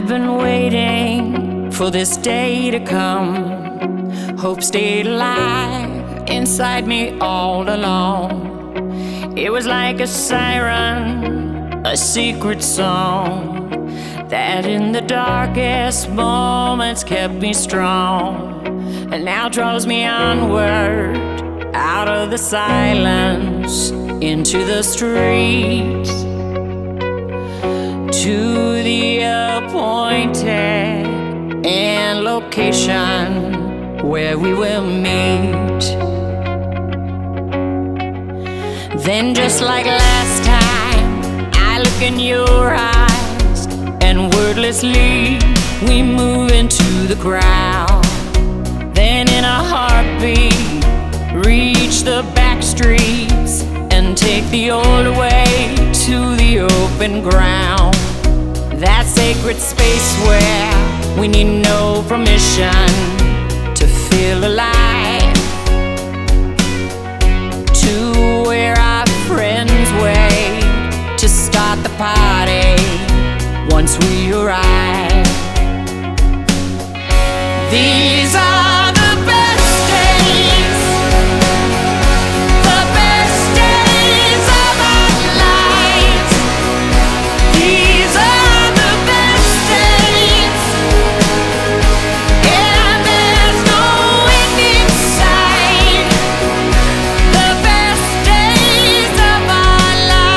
I've been waiting for this day to come. Hope stayed alive inside me all along. It was like a siren, a secret song that in the darkest moments kept me strong, and now draws me onward out of the silence into the streets, to the appointed and location where we will meet. Then just like last time, I look in your eyes, and wordlessly we move into the crowd. Then in a heartbeat, reach the back streets and take the old way to the open ground. That sacred space where we need no permission to feel alive, to where our friends wait to start the party once we arrive. These are the best days, the best days of our lives. These are the best days, and there's no end in sight. The best days of our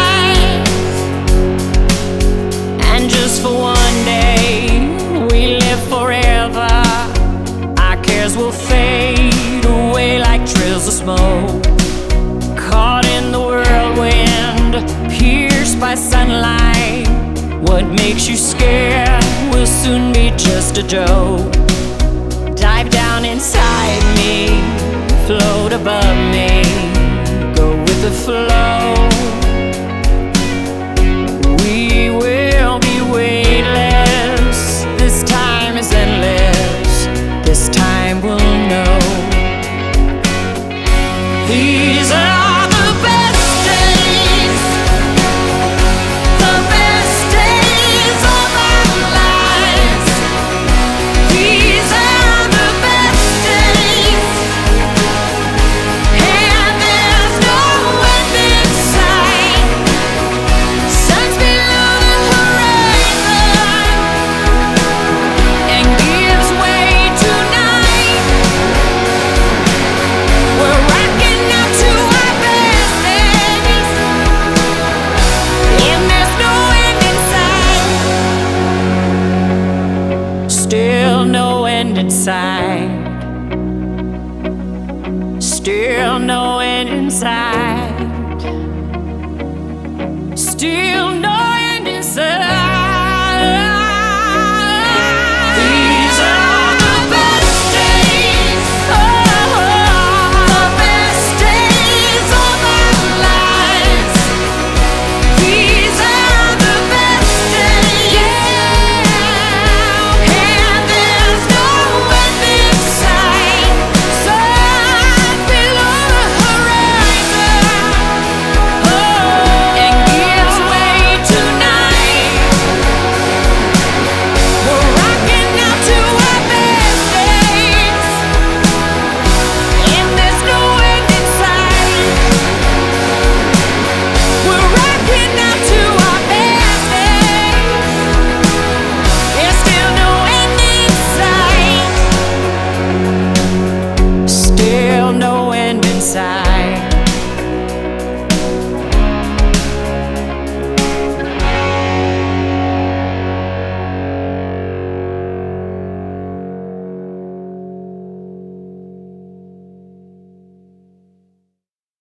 lives. And just for one day, we live forever. Will fade away like trails of smoke, caught in the whirlwind, pierced by sunlight. What makes you scared will soon be just a joke. Dive down inside me, float above me, go with the flow. We will be weightless, this time is endless, this time we'll know. These are the best days, the best days of our lives. These are the best days, and there's no end in sight. Sun's below the horizon and gives way to night. We're rocking out to our best days, and there's no end in sight. Still no end in sight. Still no end in sight. Still no end in sight.